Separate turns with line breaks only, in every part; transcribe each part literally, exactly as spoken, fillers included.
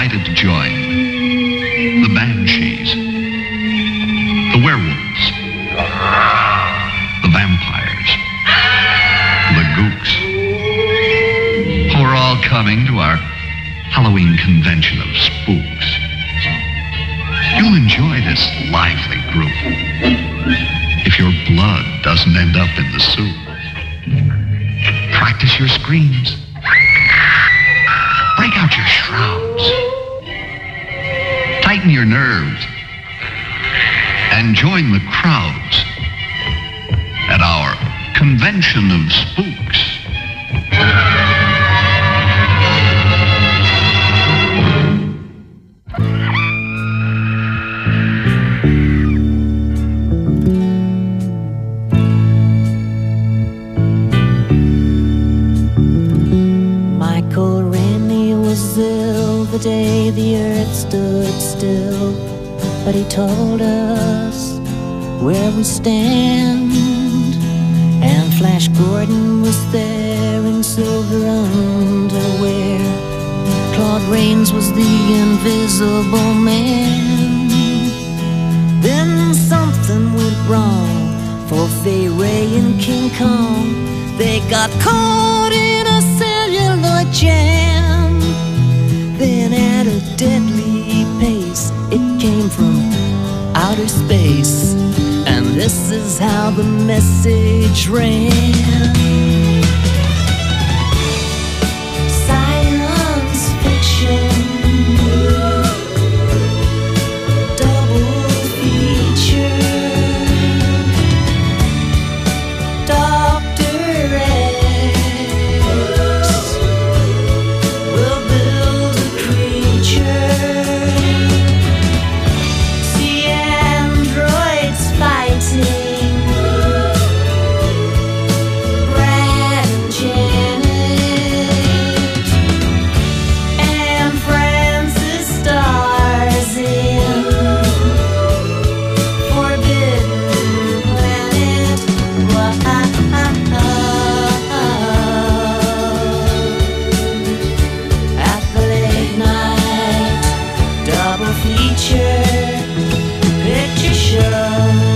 invited to join the Banshees, the werewolves, the vampires, the gooks, who are all coming to our Halloween convention of spooks. You'll enjoy this lively group if your blood doesn't end up in the soup. Practice your screams. Break out your shrouds. Tighten your nerves. And join the crowds at our convention of spooks.
The day the earth stood still, but he told us where we stand. And Flash Gordon was there in silver underwear. Claude Rains was the invisible man. Then something went wrong for Fay Ray and King Kong. They got caught in a celluloid jam. Then at a deadly pace, it came from outer space. And this is how the message ran. Science fiction, double feature, Doctor X will build a creature. See androids fighting, Brad and Janet, and Francis stars in Forbidden Planet. At the late night double feature picture show.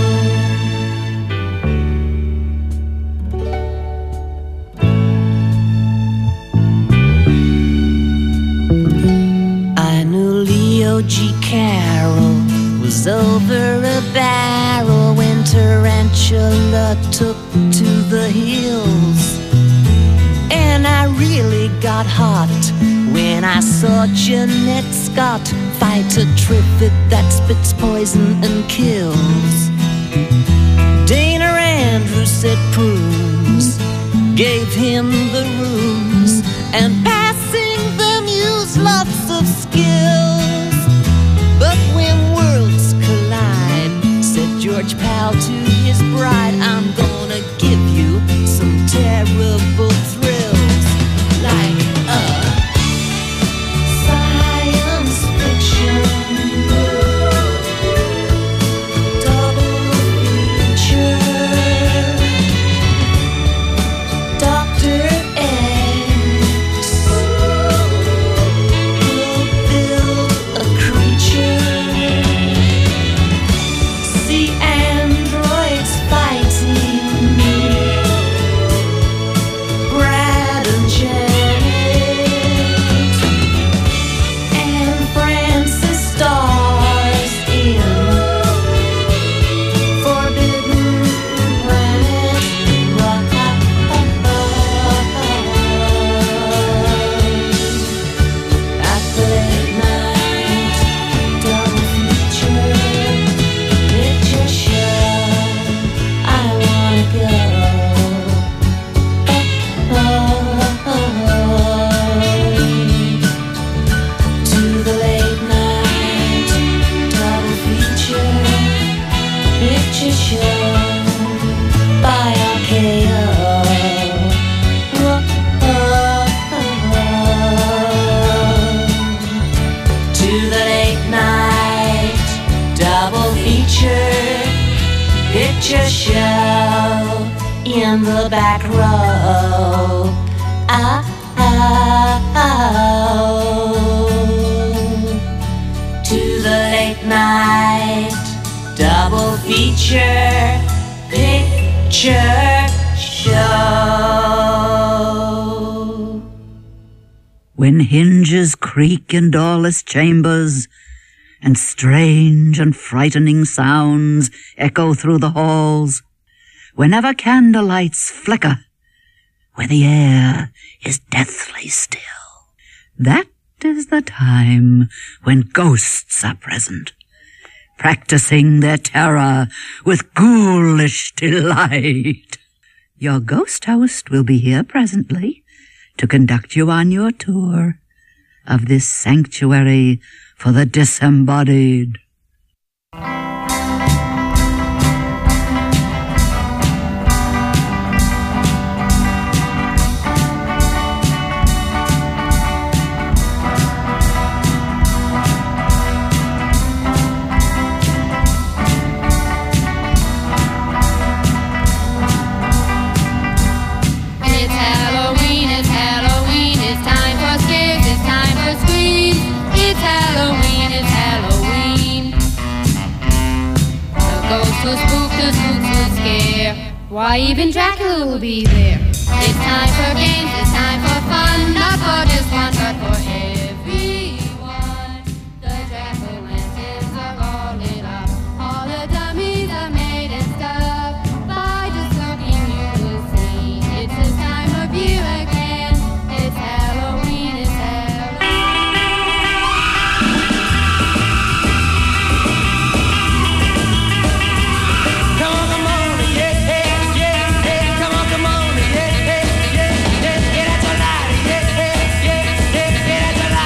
I knew Leo G. Carroll was over a barrel when Tarantula took to the hills. And I really got hot when I saw Jeanette Scott fight a trivet that spits poison and kills. Dana Andrews said prunes gave him the rooms, and passing them used lots of skills. But when worlds collide, said George Powell to his bride, I'm gonna give you some terrible thrills, like a science fiction double feature, Doctor X will build a creature. See androids fighting, Brad and Janet, and Francis stars in Forbidden Planet. At the late night double feature picture show, I wanna go. To the late night double feature picture show by R K O. To the late night double feature picture show in the back row. Ah, ah, ah, oh. night, double feature picture show.
When hinges creak in doorless chambers, and strange and frightening sounds echo through the halls, whenever candlelights flicker, where the air is deathly still, that is the time when ghosts are present, practicing their terror with ghoulish delight. Your ghost host will be here presently to conduct you on your tour of this sanctuary for the disembodied.
Why, even Dracula will be there. It's time for games, it's time for fun, not for just one, but for everyone. The jack-o'-lanterns are all lit up, all the dummies are made and stuff. By just looking you will see, it's this time of year again. It's Halloween, it's Halloween.
Come on, come on, yeah, yeah. Get out your light, yeah, yeah, yeah, yeah, get out your light.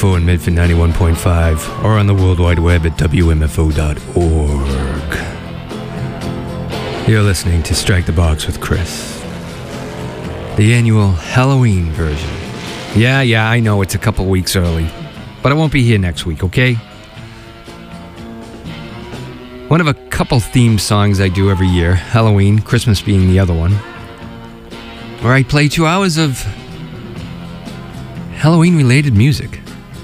F O and Medford ninety-one point five, or on the World Wide Web at W M F O dot org. You're listening to Strike the Box with Chris, the annual Halloween version. Yeah, yeah, I know it's a couple weeks early, but I won't be here next week, okay? One of a couple theme songs I do every year, Halloween, Christmas being the other one, where I play two hours of Halloween-related music.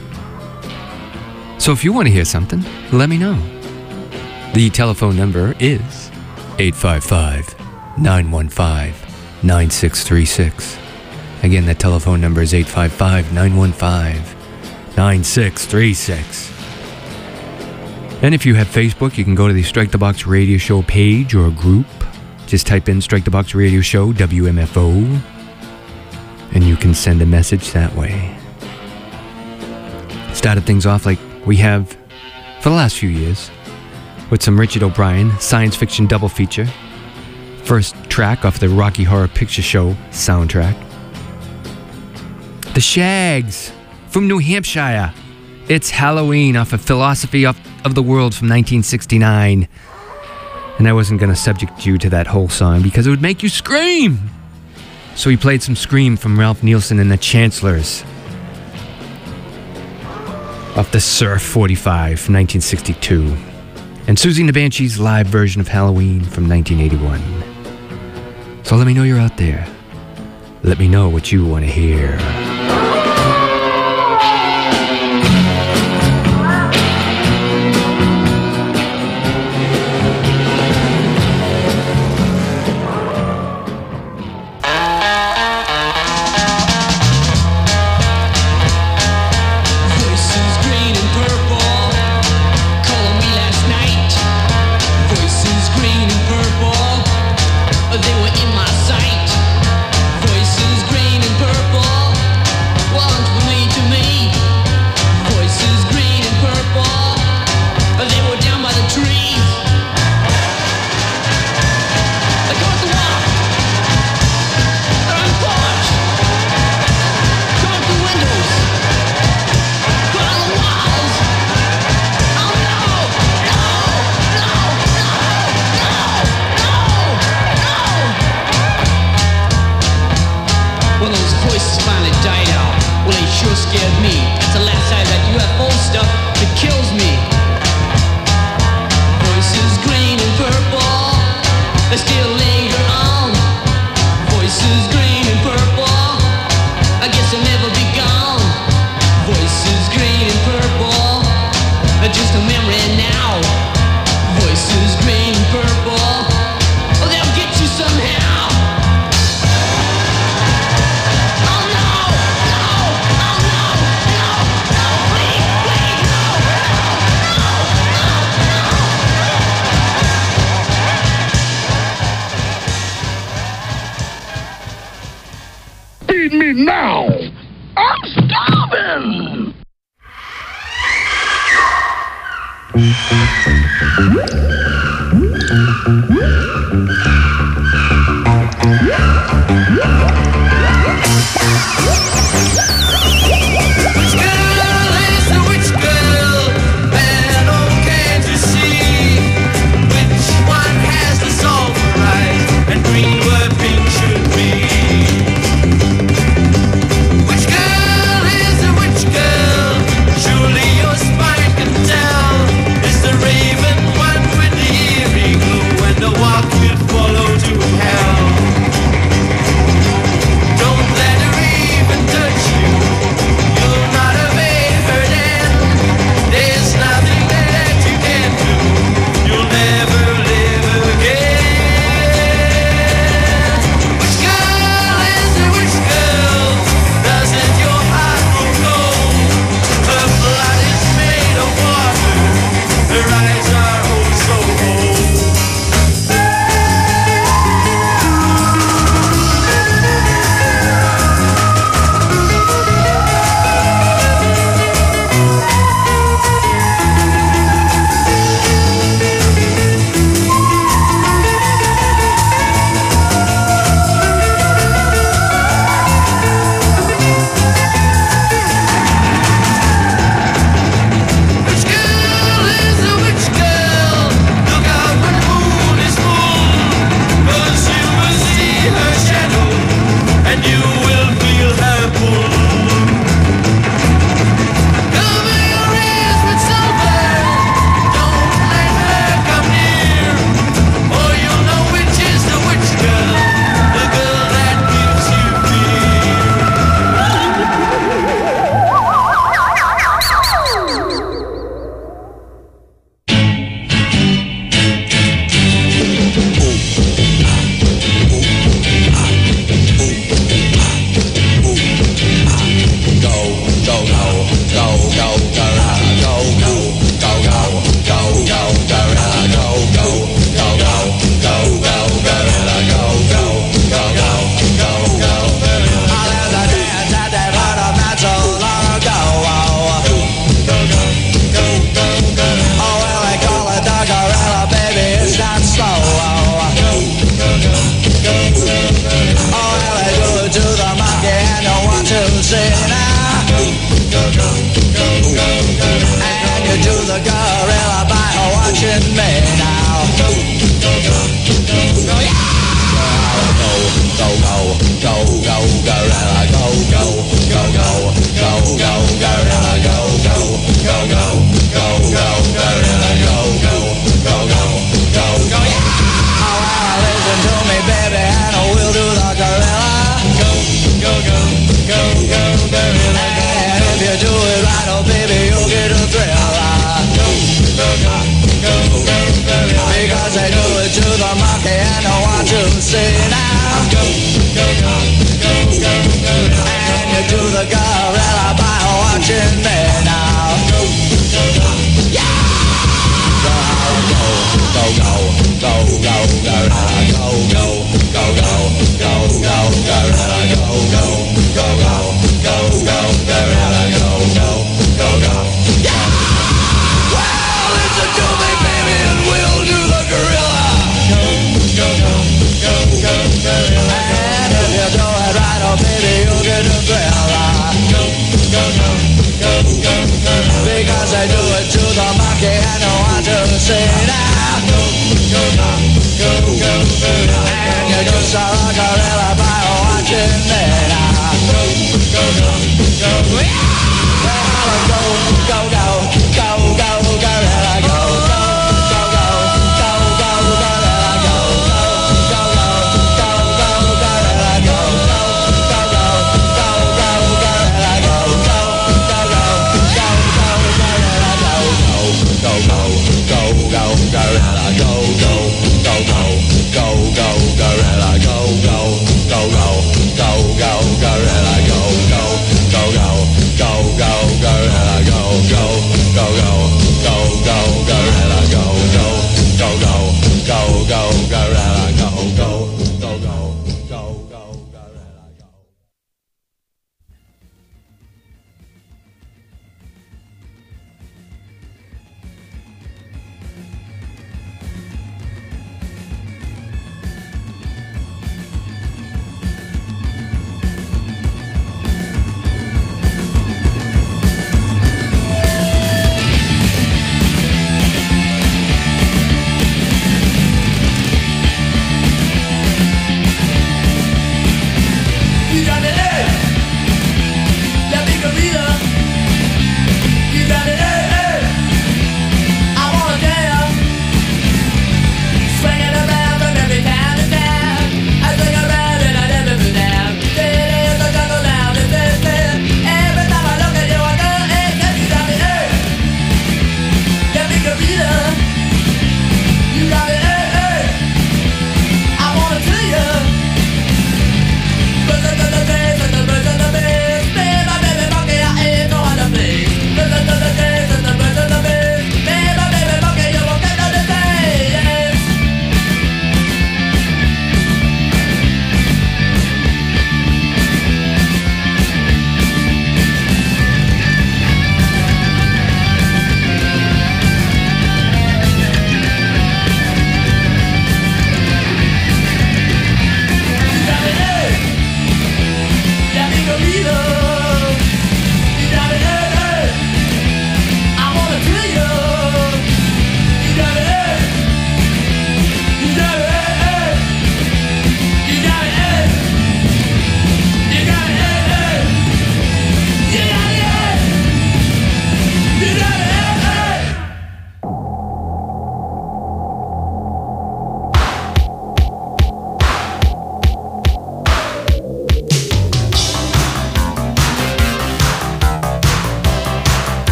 So if you want to hear something, let me know. The telephone number is eight five five, nine one five, nine six three six. Again, that telephone number is eight five five, nine one five, nine six three six. And if you have Facebook, you can go to the Strike the Box Radio Show page or group. Just type in Strike the Box Radio Show, W M F O, and you can send a message that way. Started things off like we have for the last few years, with some Richard O'Brien science fiction double feature. First track off the Rocky Horror Picture Show soundtrack. The Shags from New Hampshire. It's Halloween off of Philosophy of, of the World from nineteen sixty-nine. And I wasn't going to subject you to that whole song because it would make you scream. So he played some Scream from Ralph Nielsen and the Chancellors off the Surf forty-five from nineteen sixty-two. And Susie and the Banshees' live version of Halloween from nineteen eighty-one. So let me know you're out there. Let me know what you want to hear.
Follow to hell.
to the gorilla by watching me now. Go, go, go, go, go, yeah! Go, go, go, go, go, gorilla, go, go, go, go, go, go, gorilla, go, go, go, go, go, go, gorilla, go, go, go, go, go, go, yeah! Oh, well, listen to me, baby, and we'll do the gorilla. Go, go, go, go, go, gorilla, go. And if you do it right, oh, baby, you'll get a thrill. Go, go, go, go, go, gorilla. Because they do it to the monkey, and I want to see now. Go, go, go, go, go, gorilla. And you do the gorilla by watching me now. Go, go, go, yeah! Go, go, go, go, go, go, gorilla, go, go, go, go, go, go, gorilla, go, go, go, go, go, go, gorilla, go, go, go, go, yeah! Well, listen to me, baby, and we'll do the gorilla. Go, go, go, go, go, gorilla. And if you do it right, oh baby, you'll get a thrill. Go, go, go, go, go, gorilla. Because I do it to the monkey, and I want to see now. Go, go, go, go, go, gorilla. And you just saw a gorilla by watching me now. Go, go, go, go, yeah! Well, go, go, go, go, go, gorilla, go, go, go, go, go, go, gorilla, go, go, go, go, go, go, gorilla, go, go, go, go, go, go, gorilla, go, go, go, go, go, go, gorilla, go, go, go, go, go, gorilla, go, go, go, go, go, go, gorilla, go, go, go, go, go, go, gorilla, go, go, go, go, go, go, gorilla, go, go, go, go, go, go, gorilla, go, go, go, go, go, go, gorilla, go, go, go, go, go, go, gorilla, go.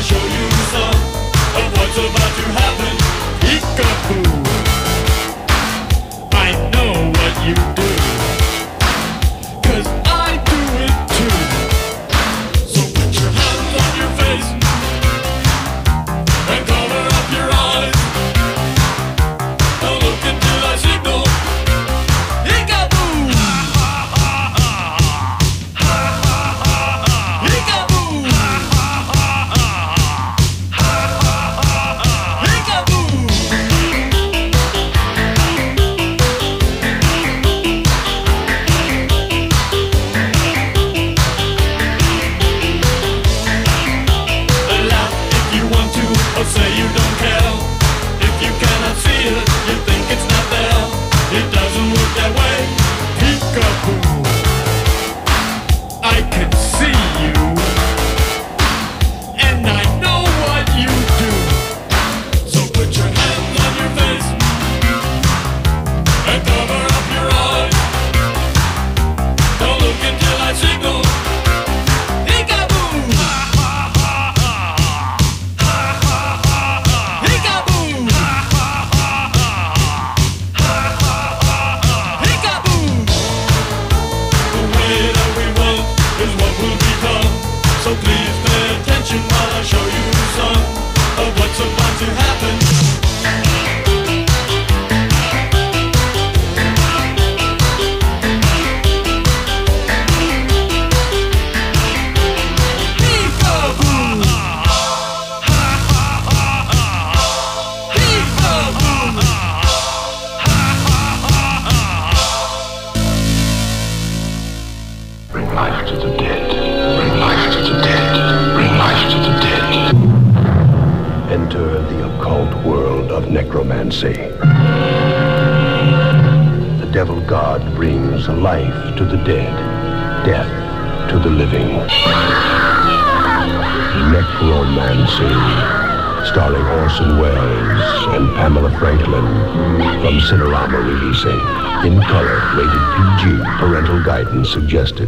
I show you some of what's about to happen. Peekaboo. I know what you do, 'cause I do it too. So put your hands on your face and cover up your eyes. Don't look until I signal. Peekaboo. Say you don't care. If you cannot see it, you think it's not there. It doesn't work that way. Peekaboo. I can see you, and I know what you do. So put your hands on your face and cover up your eyes. Don't look until I signal. So please pay attention while I show you some of what's about to happen.
Bring life to the dead. Bring life to the dead. Bring life to the dead. Enter the occult world of necromancy. The devil god brings life to the dead, death to the living. Necromancy, starring Orson Welles and Pamela Franklin, from Cinerama releasing. In color, rated P G, parental guidance suggested.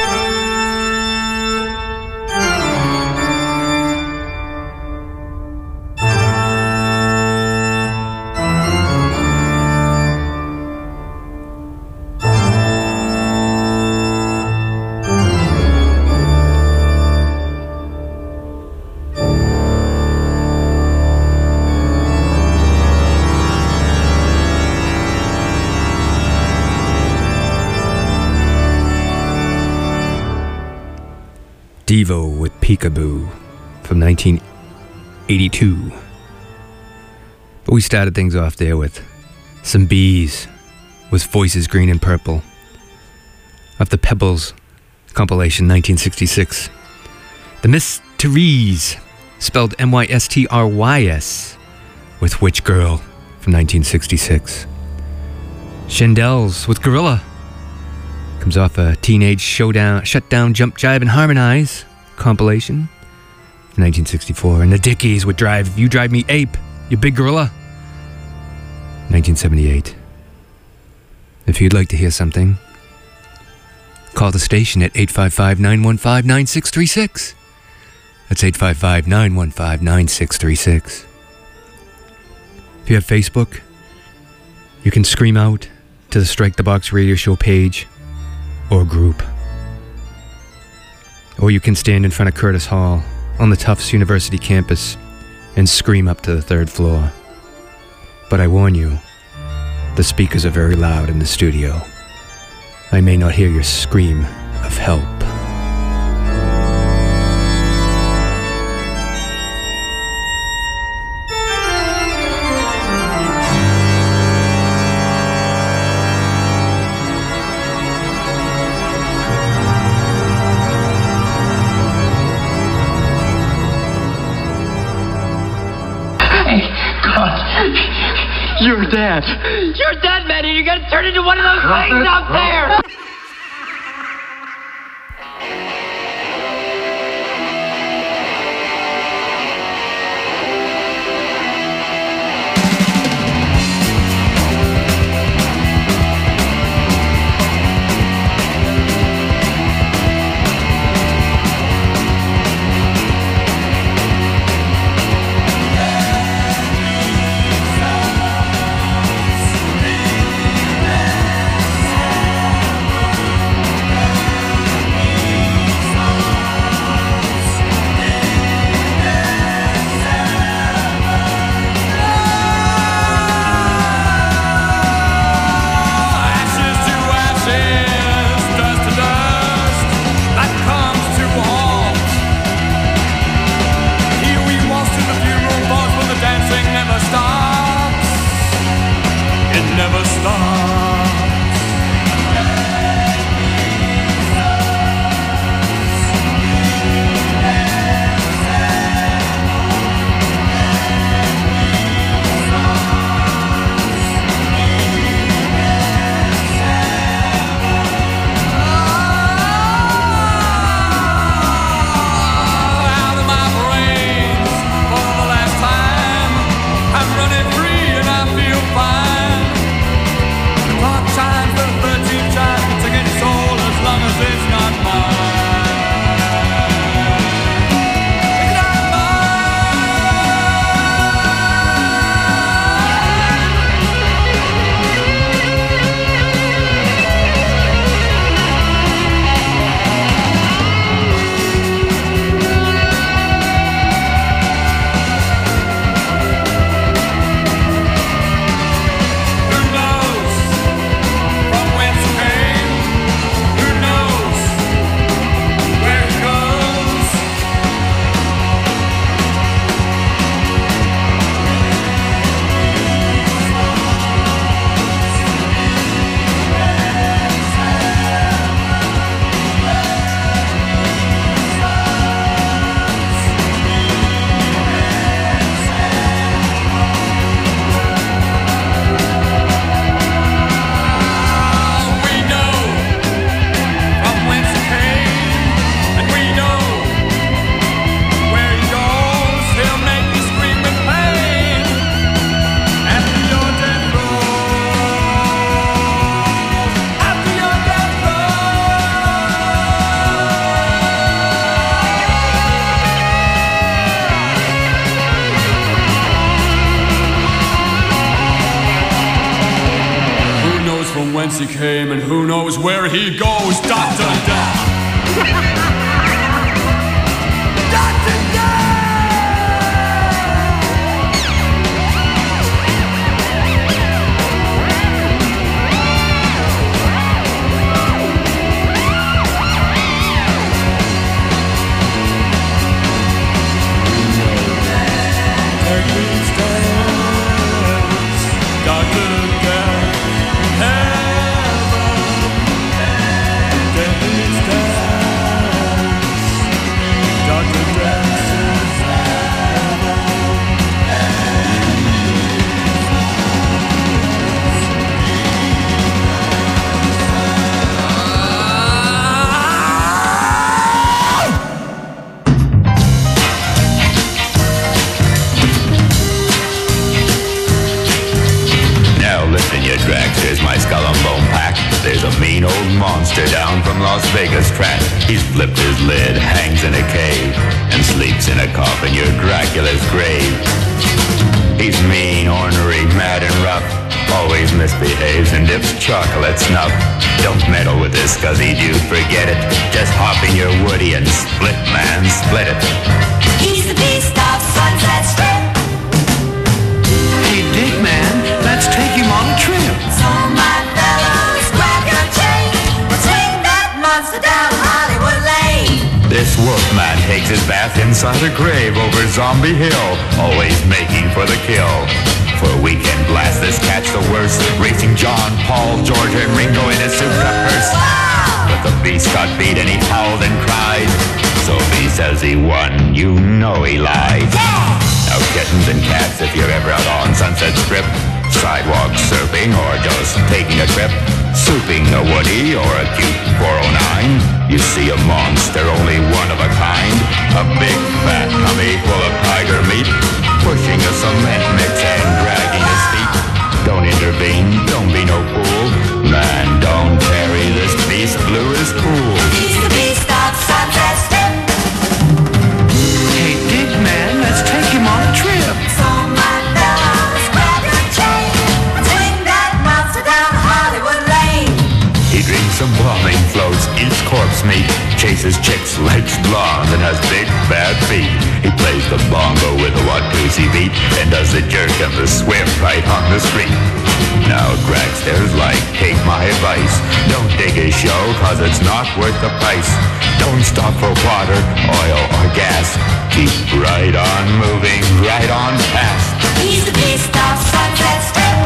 Devo with Peekaboo from nineteen eighty-two. But we started things off there with some bees with voices green and purple. Off the Pebbles compilation nineteen sixty-six. The Mysteries, spelled M Y S T R Y S, with Witch Girl from nineteen sixty-six. Shandels with Gorilla. Comes off a Teenage Showdown, Shutdown, Jump, Jive, and Harmonize compilation, nineteen sixty-four. And the Dickies with Drive, You Drive Me Ape, You Big Gorilla, nineteen seventy-eight. If you'd like to hear something, call the station at eight five five, nine one five, nine six three six. That's eight five five, nine one five, nine six three six. If you have Facebook, you can scream out to the Strike the Box radio show page or group. Or you can stand in front of Curtis Hall on the Tufts University campus and scream up to the third floor. But I warn you, the speakers are very loud in the studio. I may not hear your scream of help.
You're dead. You're dead, Manny. You're gonna turn into one of those things out there.
whence he came and who knows where he goes. Doctor Death.
Dragsters, my skull and bone pack. There's a mean old monster down from Las Vegas track. He's flipped his lid, hangs in a cave, and sleeps in a coffin, your Dracula's grave. He's mean, ornery, mad and rough, always misbehaves and dips chocolate snuff. Don't meddle with this, cause he do forget it. Just hop in your woody and split, man, split it.
He's the beast of Sunset Strip.
Hey, Dick, man, let's take him on a trip.
So my fellows, grab your chain. We'll take that monster down Hollywood Lane.
This wolfman takes his bath inside a grave over Zombie Hill, always making for the kill. For a weekend blast, this cat's the worst, racing John, Paul, George, and Ringo in his suit-cut purse. But the beast got beat and he howled and cried. So if he says he won, you know he lied.
Yeah!
Now kittens and cats, if you're ever out on Sunset Strip, sidewalk surfing or just taking a trip, souping a woody or a cute four oh nine, you see a monster, only one of a kind, a big fat tummy full of tiger meat, pushing a cement mix and dragging his feet. Don't intervene, don't be no fool, man, don't tarry, this beast blue is cool.
He's the beast of Sunset Strip.
Hey, Dick, man, let's take him on a trip.
So my fellows, grab your chain. Take that monster down Hollywood Lane.
He drinks some bombing floats, eats corpse meat, chases chicks, likes blonde, and has big bad feet. He plays the bongo with a Watusi beat and does the jerk and the swift right on the street. Now dragsters, like, take my advice, don't dig his show, cause it's not worth the price. Don't stop for water, oil, or gas. Keep right on moving, right on past.
He's the beast of Sunset Strip.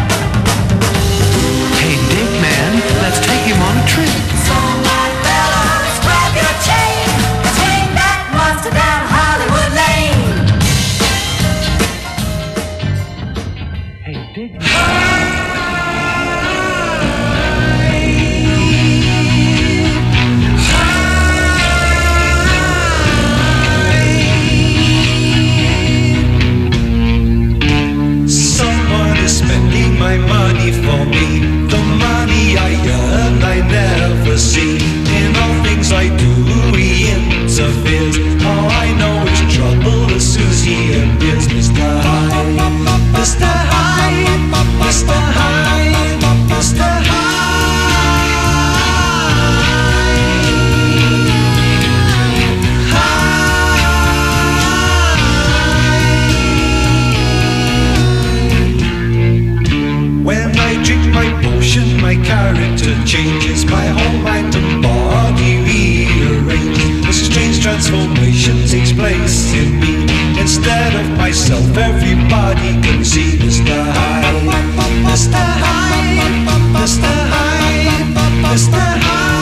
Hey, Dick, man, let's take him on a trip.
So my fellows, grab your chain. Take that monster down Hollywood Lane.
Hey, Dick.
Someone is spending my money for me. The money I earn I never see. In all things I do he interferes. All I know is trouble as soon as he appears. Mister Hyde, Mister Hyde, Mister Hyde, Mister Hyde. When I drink my potion, my character changes. My whole mind and body rearranges. This strange transformation takes place in me. Instead of myself, everybody can see Mister Hyde, Mister Hyde, Mister Hyde, Mister Hyde.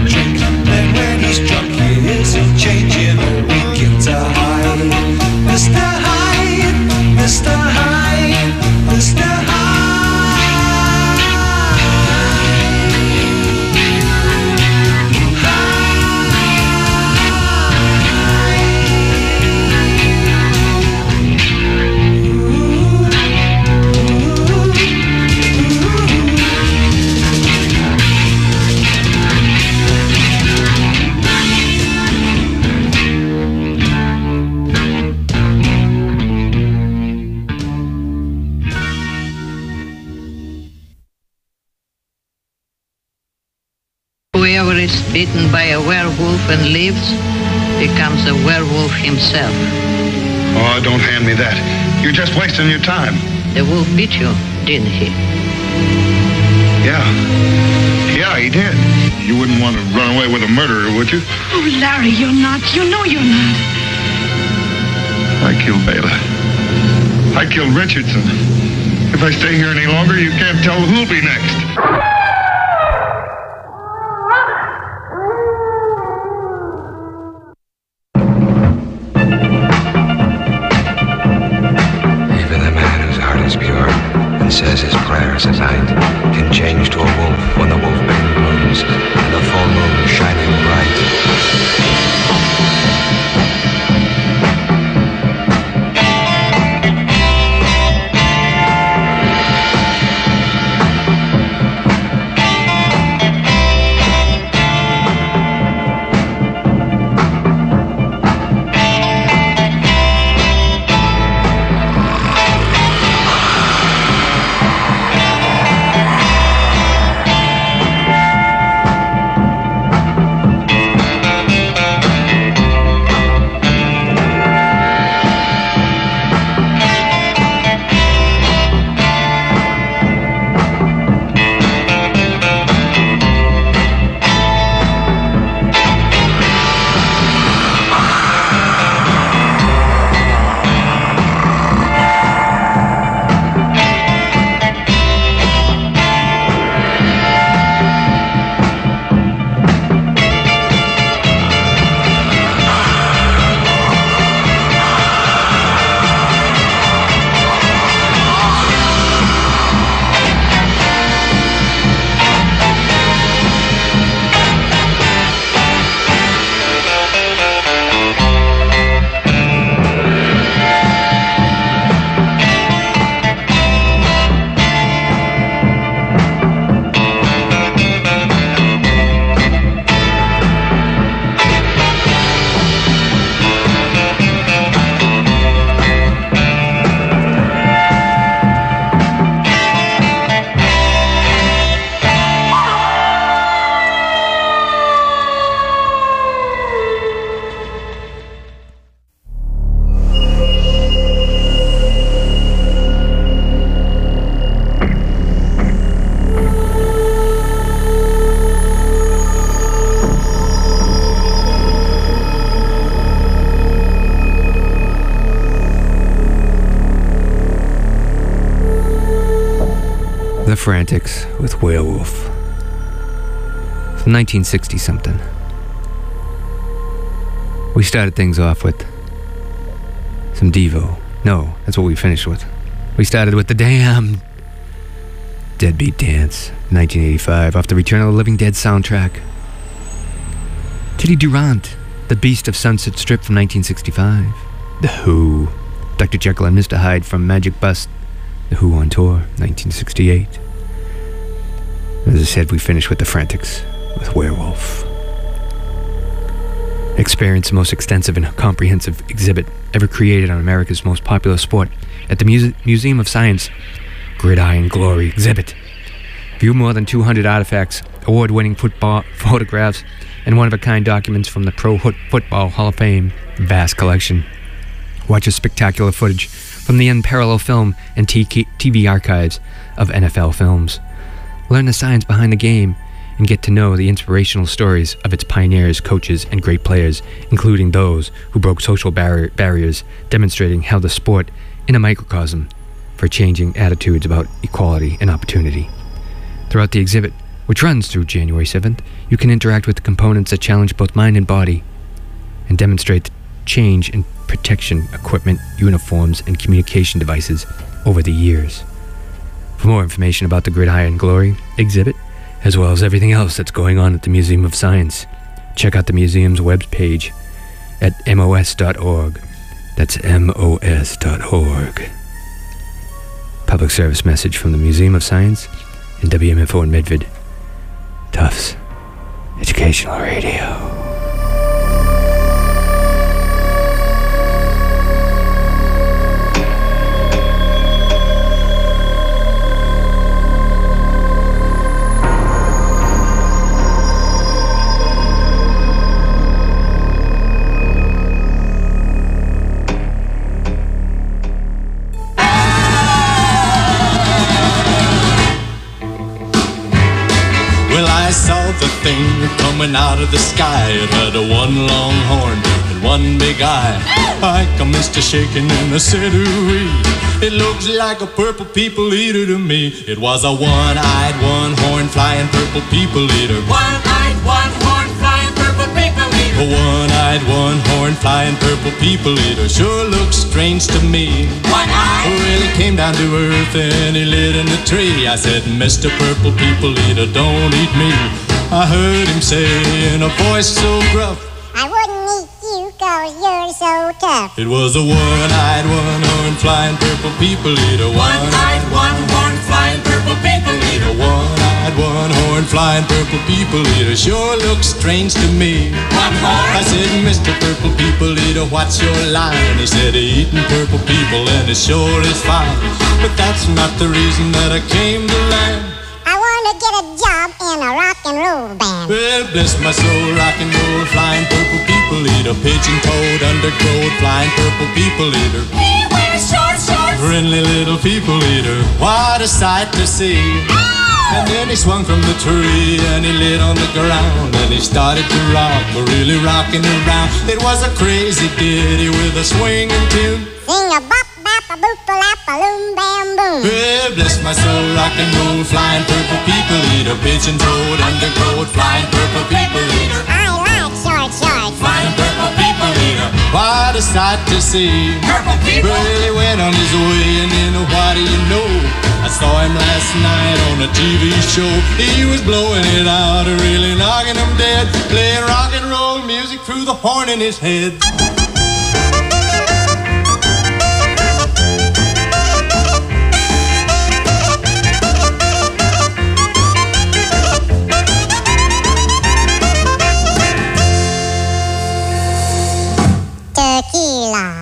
Mister
whoever is bitten by a werewolf and lives becomes a werewolf himself.
Oh, don't hand me that. You're just wasting your time.
The wolf bit you, didn't he?
Yeah. Yeah, he did. You wouldn't want to run away with a murderer, would you?
Oh, Larry, you're not. You know you're not.
I killed Bela. I killed Richardson. If I stay here any longer, you can't tell who'll be next.
Even the man whose heart is pure and says his prayers at night can change to a wolf when the wolfbane blooms and the full moon shining bright.
The Frantics with Werewolf. From nineteen sixty something. We started things off with some Devo. No, that's what we finished with. We started with the damn Deadbeat Dance, nineteen eighty-five, off the Return of the Living Dead soundtrack. Teddy Durant, The Beast of Sunset Strip from nineteen sixty-five. The Who, Doctor Jekyll and Mister Hyde from Magic Bus, The Who on Tour, nineteen sixty-eight. As I said, we finished with the Frantics, with Werewolf. Experience the most extensive and comprehensive exhibit ever created on America's most popular sport at the Muse- Museum of Science Gridiron Glory exhibit. View more than two hundred artifacts, award-winning football photographs, and one-of-a-kind documents from the Pro Foot- Football Hall of Fame vast collection. Watch a spectacular footage from the unparalleled film and T V archives of N F L films. Learn the science behind the game and get to know the inspirational stories of its pioneers, coaches, and great players, including those who broke social barri- barriers, demonstrating how the sport in a microcosm for changing attitudes about equality and opportunity. Throughout the exhibit, which runs through January seventh, you can interact with the components that challenge both mind and body and demonstrate the change in protection equipment, uniforms, and communication devices over the years. For more information about the Gridiron Glory exhibit, as well as everything else that's going on at the Museum of Science, check out the museum's webpage at M O S dot org. That's M O S dot org. Public service message from the Museum of Science and W M F O in Medford. Tufts Educational Radio.
the thing coming out of the sky. It had a one long horn and one big eye. I commenced to shaking and I said, ooh-wee. It looks like a purple people eater to me. It was a one-eyed, one-horn flying purple people eater.
One-eyed, one-horn flying purple people eater.
A one-eyed, one-horn flying purple people eater sure looks strange to me.
One-eyed?
Well, he came down to earth and he lit in a tree. I said, Mister Purple People Eater, don't eat me. I heard him say in a voice so gruff,
I wouldn't eat you cause you're so tough.
it was a one-eyed, one-horn flying purple people eater.
One-eyed, one-horn flying purple people eater.
One-eyed, one-horn flying purple people eater sure looks strange to me.
One-horn?
I said, Mister Purple People Eater, what's your line? He said, eating purple people and it sure is fine. But that's not the reason that I came to land.
I want to get a job in a rock and roll band.
Well, bless my soul, rock and roll, flying purple people eater. Pigeon-toed, undergrowth, flying purple people eater.
He wears short shorts.
Friendly little people eater, what a sight to see. And then he swung from the tree and he lit on the ground and he started to rock, really rocking around. It was a crazy ditty with a swinging tune.
Sing a bop bop a boop a lap a loom bam boom.
Well, bless my soul, rock and roll, flying purple people eater. Pigeon-toed, undergrowth, flying purple people eater.
I like short shorts.
Flying purple people eater, what a sight to see.
Purple people?
Well, he went on his way and then what do you know? I saw him last night on a T V show. He was blowing it out, really knocking him dead, playing rock and roll music through the horn in his head.
Tequila.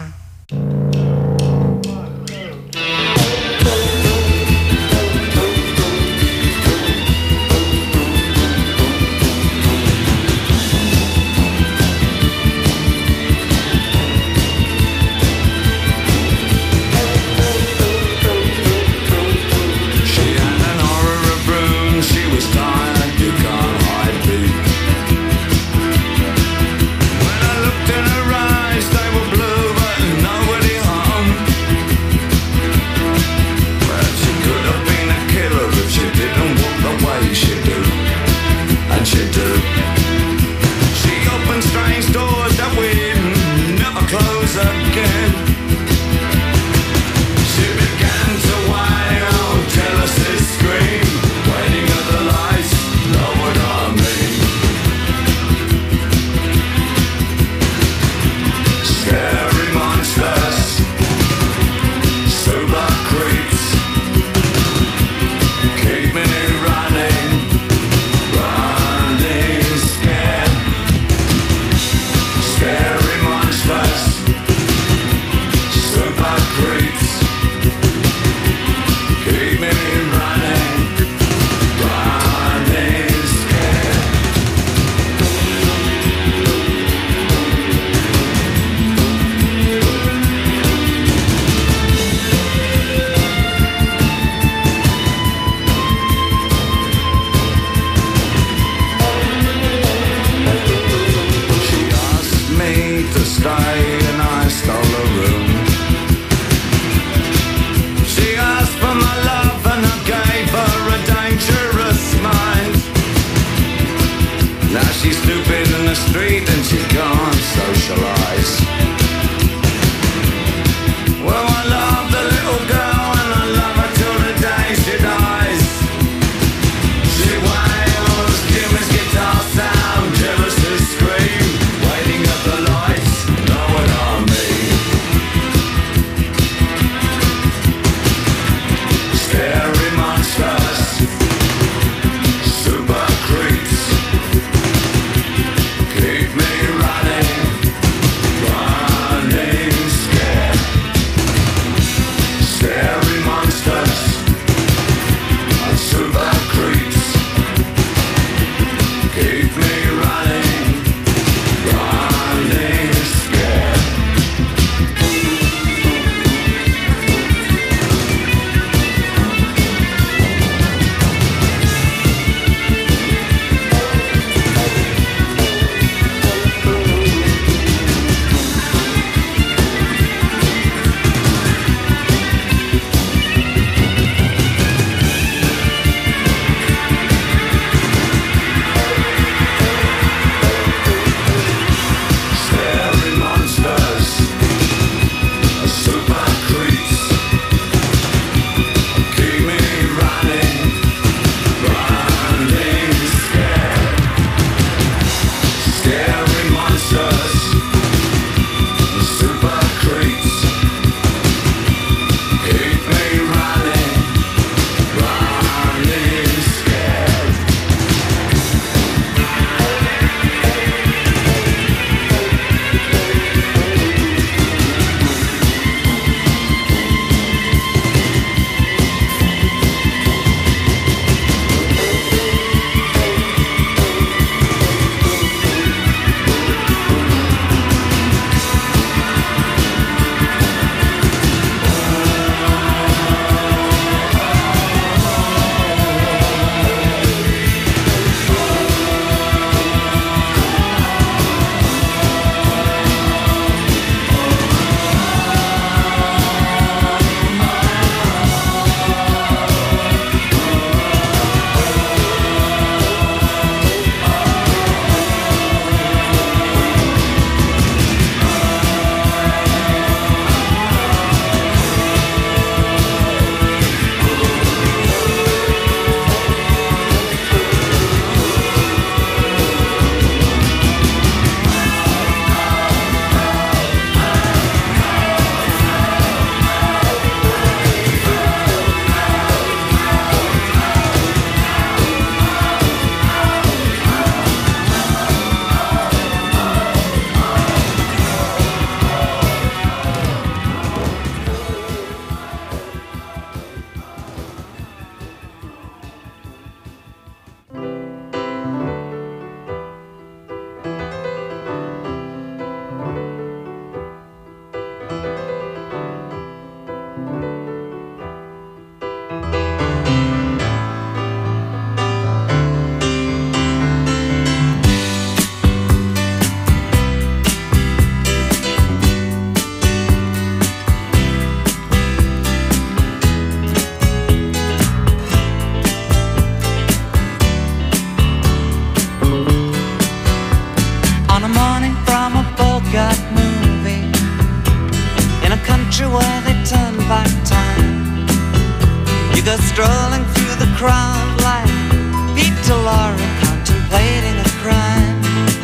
her strolling through the crowd like Peter Lorre contemplating a crime.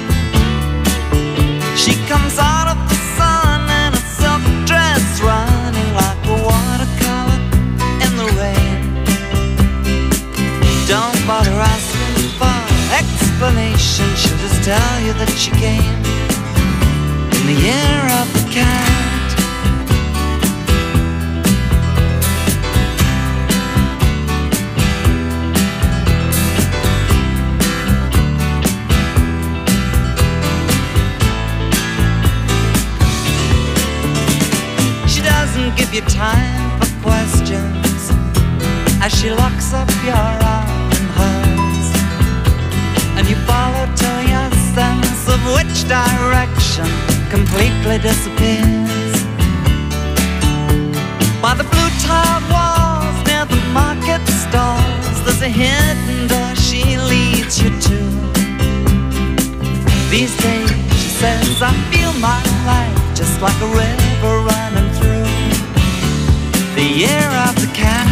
She comes out of the sun in a silk dress, running like a watercolor in the rain. Don't bother asking for explanation, she'll just tell you that she came in the year of the cat. Give you time for questions as she locks up your arm in hers, and you follow till your sense of which direction completely disappears. By the blue tiled walls near the market stalls, there's a hidden door she leads you to. These days, she says, I feel my life just like a river running through the year of the cat.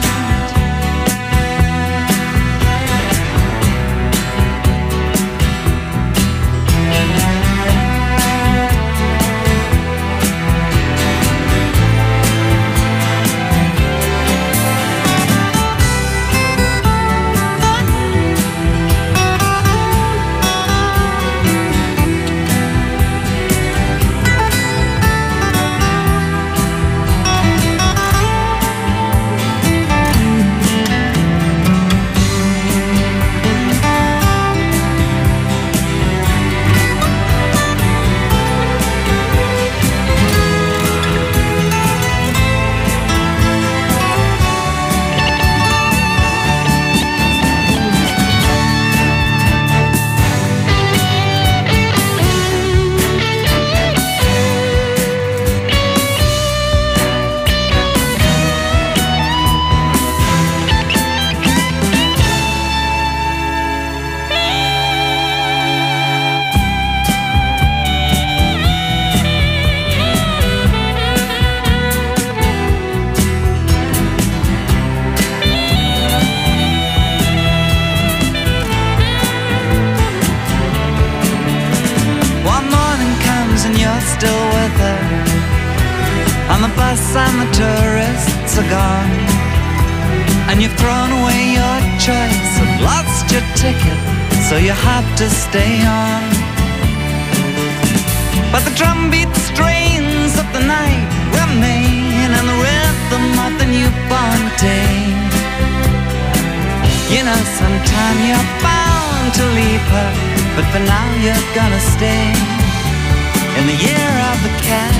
And the tourists are gone, and you've thrown away your choice and lost your ticket, so you have to stay on. But the drumbeat strains of the night remain, and the rhythm of the newborn day. You know, sometime you're bound to leave her, but for now you're gonna stay in the year of the cat.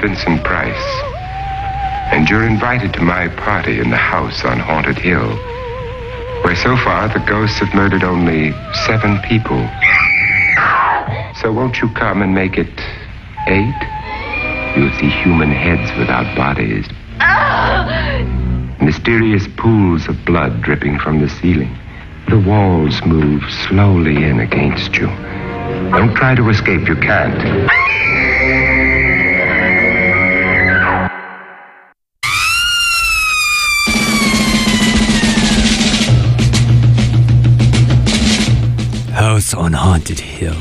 Vincent Price, and you're invited to my party in the house on Haunted Hill, where so far the ghosts have murdered only seven people. So won't you come and make it eight? You'll see human heads without bodies. Mysterious pools of blood dripping from the ceiling. The walls move slowly in against you. Don't try to escape, you can't.
House on Haunted Hill.